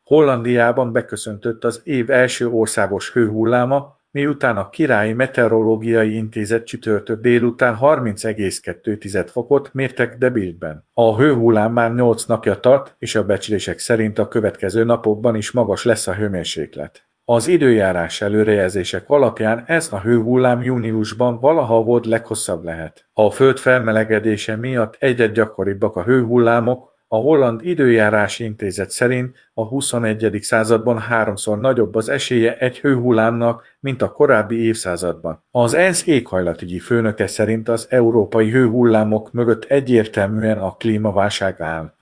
Hollandiában beköszöntött az év első országos hőhulláma, miután a Királyi Meteorológiai Intézet csütörtök délután 30,2 fokot mértek Debildben. A hőhullám már 8 napja tart, és a becslések szerint a következő napokban is magas lesz a hőmérséklet. Az időjárás előrejelzések alapján ez a hőhullám júniusban valaha volt leghosszabb lehet. A föld felmelegedése miatt egyre gyakoribbak a hőhullámok. A Holland Időjárási Intézet szerint a 21. században háromszor nagyobb az esélye egy hőhullámnak, mint a korábbi évszázadban. Az ENSZ éghajlatügyi főnöke szerint az európai hőhullámok mögött egyértelműen a klímaválság áll.